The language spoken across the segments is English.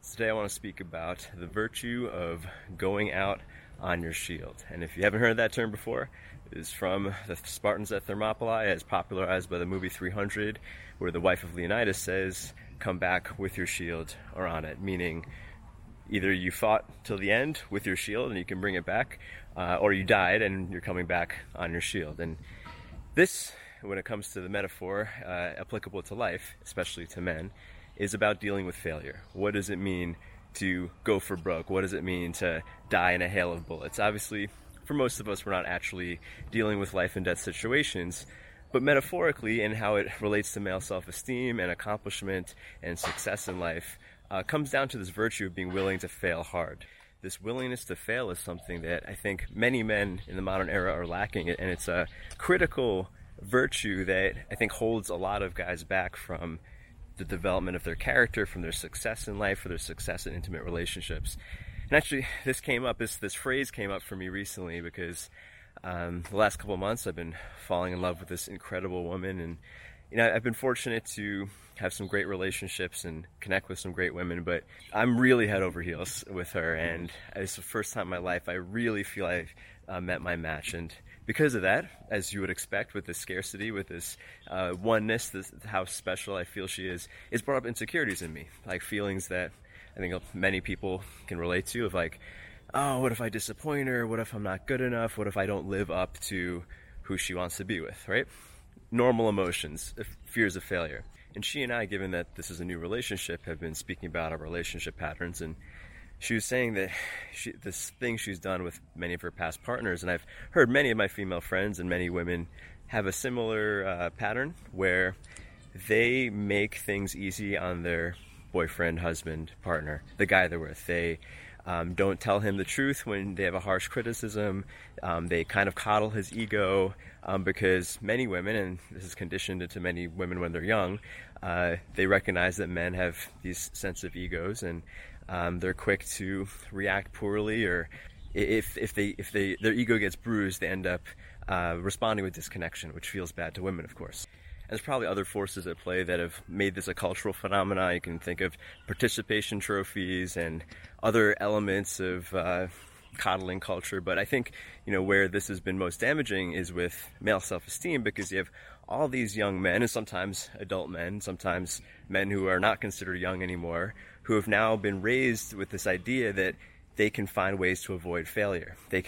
Today I want to speak about the virtue of going out on your shield. And if you haven't heard that term before, it is from the Spartans at Thermopylae, as popularized by the movie 300, where the wife of Leonidas says, "Come back with your shield or on it," meaning either you fought till the end with your shield and you can bring it back, or you died and you're coming back on your shield. And this, when it comes to the metaphor applicable to life, especially to men, is about dealing with failure. What does it mean to go for broke? What does it mean to die in a hail of bullets? Obviously, for most of us, we're not actually dealing with life and death situations, but metaphorically, and how it relates to male self-esteem and accomplishment and success in life, comes down to this virtue of being willing to fail hard. This willingness to fail is something that I think many men in the modern era are lacking, and it's a critical virtue that I think holds a lot of guys back from the development of their character, from their success in life, or their success in intimate relationships. And actually, this phrase came up for me recently because the last couple of months I've been falling in love with this incredible woman, and I've been fortunate to have some great relationships and connect with some great women, but I'm really head over heels with her, and it's the first time in my life I really feel I've met my match. And because of that, as you would expect, with this scarcity, with this oneness, how special I feel she is, it's brought up insecurities in me, like feelings that I think many people can relate to, of like, oh, what if I disappoint her? What if I'm not good enough? What if I don't live up to who she wants to be with, right? Normal emotions, fears of failure. And she and I, given that this is a new relationship, have been speaking about our relationship patterns, and she was saying that this thing she's done with many of her past partners, and I've heard many of my female friends and many women have a similar pattern where they make things easy on their boyfriend, husband, partner, the guy they're with. They don't tell him the truth when they have a harsh criticism. They kind of coddle his ego because many women, and this is conditioned into many women when they're young, they recognize that men have these sensitive egos, and they're quick to react poorly, or if their ego gets bruised, they end up responding with disconnection, which feels bad to women, of course. And there's probably other forces at play that have made this a cultural phenomenon. You can think of participation trophies and other elements of coddling culture, but I think where this has been most damaging is with male self-esteem, because you have all these young men, and sometimes adult men, sometimes men who are not considered young anymore, who have now been raised with this idea that they can find ways to avoid failure. They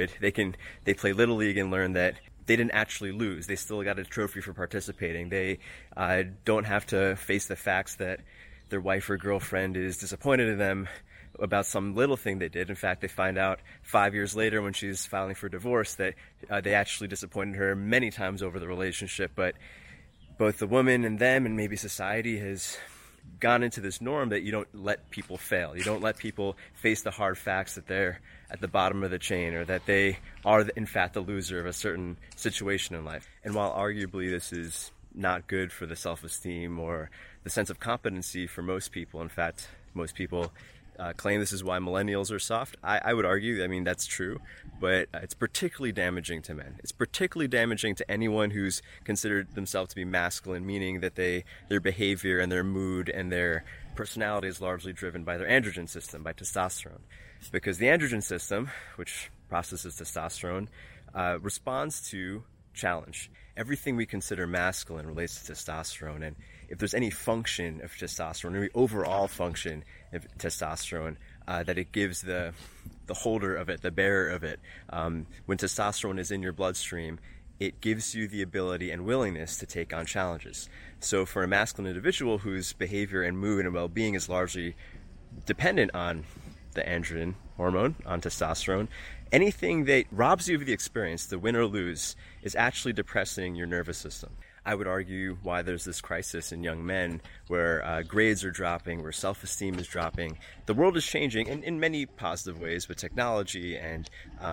play Little League and learn that they didn't actually lose. They still got a trophy for participating. They don't have to face the facts that their wife or girlfriend is disappointed in them about some little thing they did. In fact, they find out 5 years later when she's filing for divorce that they actually disappointed her many times over the relationship. But both the woman and them, and maybe society, has gone into this norm that you don't let people fail. You don't let people face the hard facts that they're at the bottom of the chain, or that they are in fact the loser of a certain situation in life. And while arguably this is not good for the self-esteem or the sense of competency for most people, in fact, most people claim this is why millennials are soft. I would argue, that's true, but it's particularly damaging to men. It's particularly damaging to anyone who's considered themselves to be masculine, meaning that their behavior and their mood and their personality is largely driven by their androgen system, by testosterone. Because the androgen system, which processes testosterone, responds to challenge. Everything we consider masculine relates to testosterone, and if there's any function of testosterone, any overall function of testosterone, that it gives the holder of it, the bearer of it, when testosterone is in your bloodstream, it gives you the ability and willingness to take on challenges. So for a masculine individual whose behavior and mood and well-being is largely dependent on the androgen hormone, on testosterone, anything that robs you of the experience, the win or lose, is actually depressing your nervous system. I would argue why there's this crisis in young men where grades are dropping, where self-esteem is dropping. The world is changing in many positive ways with technology and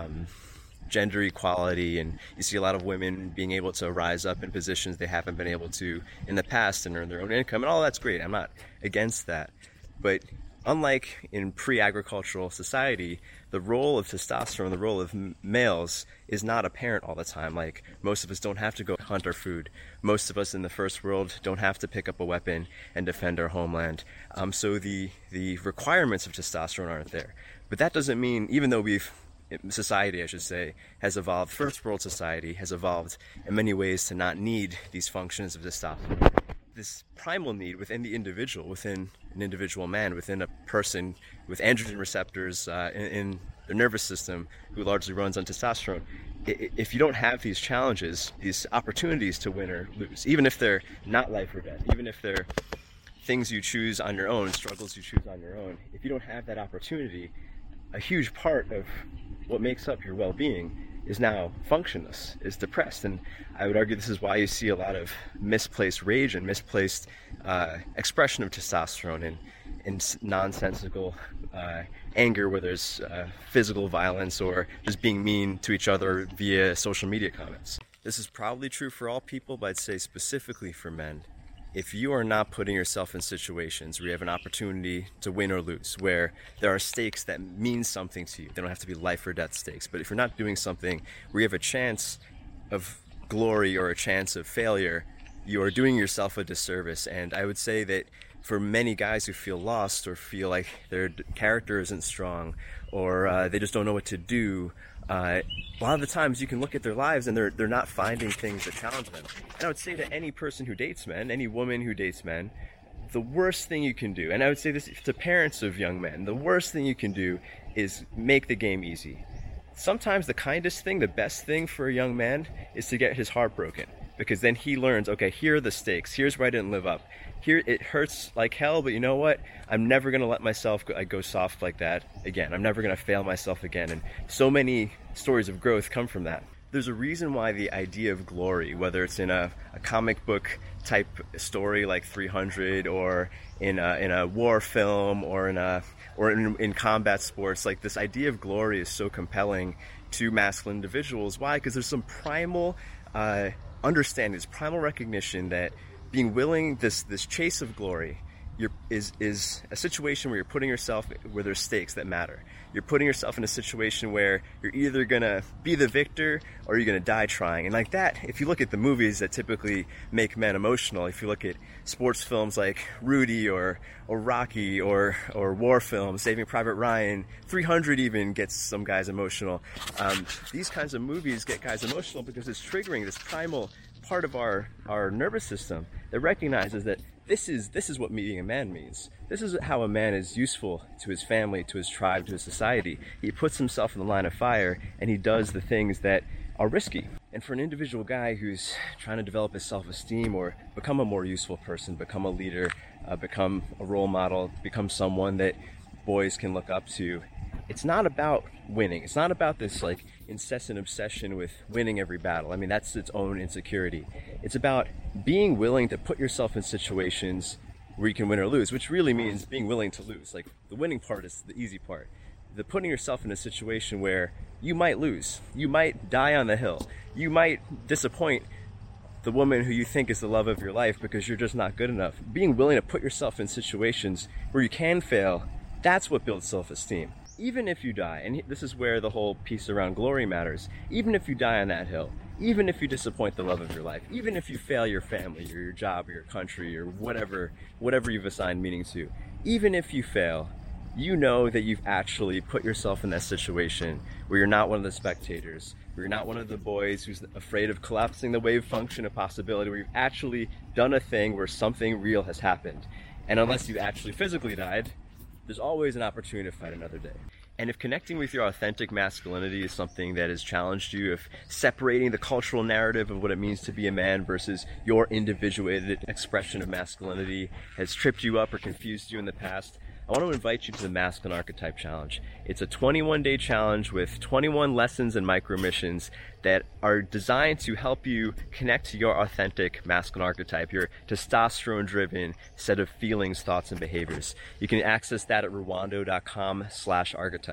gender equality, and you see a lot of women being able to rise up in positions they haven't been able to in the past and earn their own income, and all that's great. I'm not against that. But unlike in pre-agricultural society, the role of testosterone, the role of males, is not apparent all the time. Like, most of us don't have to go hunt our food. Most of us in the first world don't have to pick up a weapon and defend our homeland. So the requirements of testosterone aren't there. But that doesn't mean, even though society, I should say, has evolved, first world society has evolved in many ways to not need these functions of testosterone. This primal need within the individual, within an individual man, within a person with androgen receptors in their nervous system who largely runs on testosterone, if you don't have these challenges, these opportunities to win or lose, even if they're not life or death, even if they're things you choose on your own, struggles you choose on your own, if you don't have that opportunity, a huge part of what makes up your well-being is now functionless, is depressed. And I would argue this is why you see a lot of misplaced rage and misplaced expression of testosterone and nonsensical anger, where there's physical violence or just being mean to each other via social media comments. This is probably true for all people, but I'd say specifically for men. If you are not putting yourself in situations where you have an opportunity to win or lose, where there are stakes that mean something to you, they don't have to be life or death stakes, but if you're not doing something where you have a chance of glory or a chance of failure, you are doing yourself a disservice. And I would say that for many guys who feel lost or feel like their character isn't strong or they just don't know what to do, a lot of the times you can look at their lives and they're not finding things that challenge them. And I would say to any person who dates men, any woman who dates men, the worst thing you can do, and I would say this to parents of young men, the worst thing you can do is make the game easy. Sometimes the kindest thing, the best thing for a young man is to get his heart broken, because then he learns, okay, here are the stakes, here's where I didn't live up. Here it hurts like hell, but you know what? I'm never going to let myself go soft like that again. I'm never going to fail myself again. And so many stories of growth come from that. There's a reason why the idea of glory, whether it's in a comic book type story like 300 or in a war film or in combat sports, like this idea of glory is so compelling to masculine individuals. Why? Because there's some primal understanding, this primal recognition that being willing, this chase of glory is a situation where you're putting yourself where there's stakes that matter. You're putting yourself in a situation where you're either gonna be the victor or you're gonna die trying. And like that, if you look at the movies that typically make men emotional, if you look at sports films like Rudy or Rocky or war films, Saving Private Ryan, 300 even gets some guys emotional. These kinds of movies get guys emotional because it's triggering this primal part of our nervous system that recognizes that this is what being a man means. This is how a man is useful to his family, to his tribe, to his society. He puts himself in the line of fire and he does the things that are risky. And for an individual guy who's trying to develop his self-esteem or become a more useful person, become a leader, become a role model, become someone that boys can look up to, it's not about winning. It's not about this like incessant obsession with winning every battle. I mean, that's its own insecurity. It's about being willing to put yourself in situations where you can win or lose, which really means being willing to lose. Like, the winning part is the easy part. The putting yourself in a situation where you might lose, you might die on the hill, you might disappoint the woman who you think is the love of your life because you're just not good enough. Being willing to put yourself in situations where you can fail, that's what builds self-esteem. Even if you die, and this is where the whole piece around glory matters, even if you die on that hill, even if you disappoint the love of your life, even if you fail your family or your job or your country or whatever you've assigned meaning to, even if you fail, you know that you've actually put yourself in that situation where you're not one of the spectators, where you're not one of the boys who's afraid of collapsing the wave function of possibility, where you've actually done a thing where something real has happened. And unless you actually physically died, there's always an opportunity to fight another day. And if connecting with your authentic masculinity is something that has challenged you, if separating the cultural narrative of what it means to be a man versus your individuated expression of masculinity has tripped you up or confused you in the past, I want to invite you to the Masculine Archetype Challenge. It's a 21-day challenge with 21 lessons and micro missions that are designed to help you connect to your authentic masculine archetype, your testosterone-driven set of feelings, thoughts, and behaviors. You can access that at rwando.com/archetype.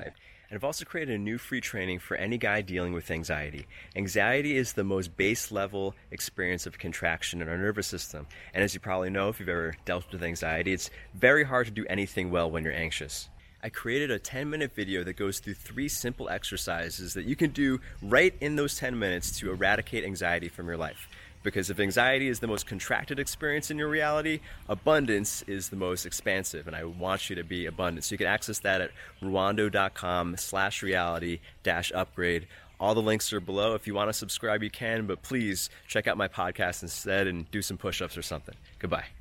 And I've also created a new free training for any guy dealing with anxiety. Anxiety is the most base level experience of contraction in our nervous system. And as you probably know, if you've ever dealt with anxiety, it's very hard to do anything well when you're anxious. I created a 10-minute video that goes through 3 simple exercises that you can do right in those 10 minutes to eradicate anxiety from your life. Because if anxiety is the most contracted experience in your reality, abundance is the most expansive, and I want you to be abundant. So you can access that at ruwando.com/reality-upgrade. All the links are below. If you want to subscribe, you can, but please check out my podcast instead and do some push-ups or something. Goodbye.